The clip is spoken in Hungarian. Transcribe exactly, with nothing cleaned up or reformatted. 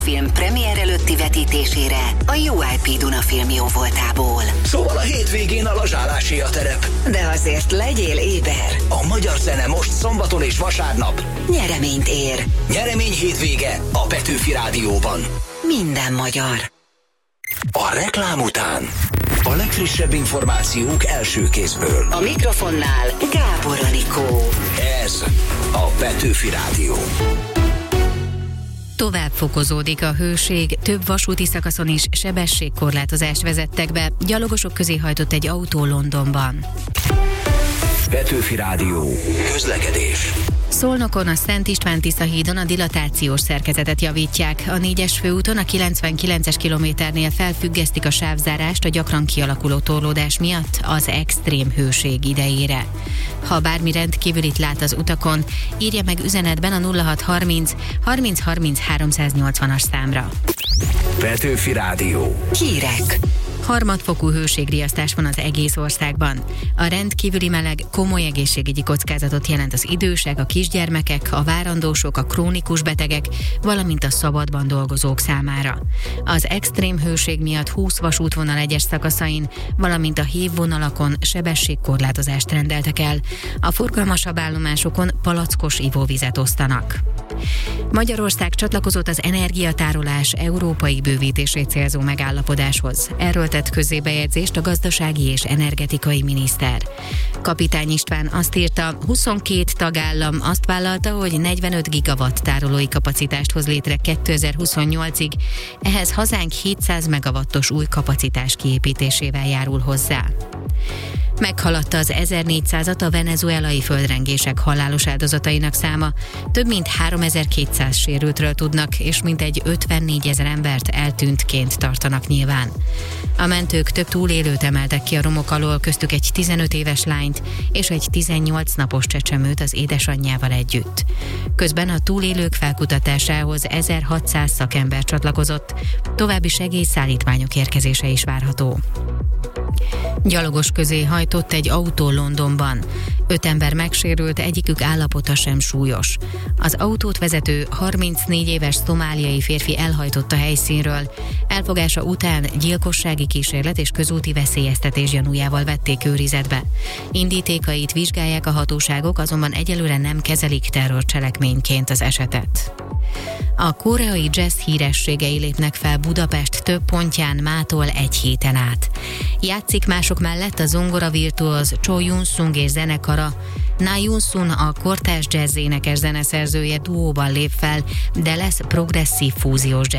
Film premier előtti vetítésére a u i pé Duna Film jóvoltából. Szóval a hétvégén a lazsálási a terep. De azért legyél éber. A magyar zene most szombaton és vasárnap Nyereményt ér. Nyeremény hétvége a Petőfi Rádióban. Minden magyar. A reklám után a legfrissebb információk első kézből. A mikrofonnál Gábor Anikó. Ez a Petőfi Rádió. Tovább fokozódik a hőség, több vasúti szakaszon is sebességkorlátozást vezettek be, gyalogosok közé hajtott egy autó Londonban. Petőfi Rádió. Közlekedés. Szolnokon a Szent István-Tisza hídon a dilatációs szerkezetet javítják. A négyes főúton a kilencvenkilences kilométernél felfüggesztik a sávzárást a gyakran kialakuló torlódás miatt az extrém hőség idejére. Ha bármi rendkívülit lát az utakon, írja meg üzenetben a nulla hat harminc harminc harminc háromszáznyolcvanas számra. Petőfi Rádió. Hírek. Harmadfokú hőségriasztás van az egész országban. A rendkívüli meleg komoly egészségügyi kockázatot jelent az idősek, a kisgyermekek, a várandósok, a krónikus betegek, valamint a szabadban dolgozók számára. Az extrém hőség miatt húsz vasútvonal egyes szakaszain, valamint a hívvonalakon sebességkorlátozást rendeltek el. A forgalmasabb állomásokon palackos ivóvizet osztanak. Magyarország csatlakozott az energiatárolás európai bővítését célzó megállapodáshoz. Erről tett közzébejegyzést a gazdasági és energetikai miniszter. Kapitány István azt írta, huszonkét tagállam azt vállalta, hogy negyvenöt gigawatt tárolói kapacitást hoz létre kétezer-huszonnyolcig, ehhez hazánk hétszáz megawattos új kapacitás kiépítésével járul hozzá. Meghaladta az ezernégyszázat a venezuelai földrengések halálos áldozatainak száma. Több mint háromezer-kétszáz sérültről tudnak, és mintegy ötvennégyezer embert eltűntként tartanak nyilván. A mentők több túlélőt emeltek ki a romok alól, köztük egy tizenöt éves lányt és egy tizennyolc napos csecsemőt az édesanyjával együtt. Közben a túlélők felkutatásához ezerhatszáz szakember csatlakozott, további segélyszállítmányok érkezése is várható. Gyalogos közé hajtott egy autó Londonban. Öt ember megsérült, egyikük állapota sem súlyos. Az autót vezető harmincnégy éves szomáliai férfi elhajtott a helyszínről. Elfogása után gyilkossági kísérlet és közúti veszélyeztetés gyanújával vették őrizetbe. Indítékait vizsgálják a hatóságok, azonban egyelőre nem kezelik terrorcselekményként az esetet. A koreai jazz hírességei lépnek fel Budapest több pontján mától egy héten át. Játszik mások mellett a zongora virtuóz Cho Yun-sung és zenekara. Na Yun-sun, a kortárs jazz énekes zeneszerzője duóban lép fel, de lesz progresszív fúziós jazz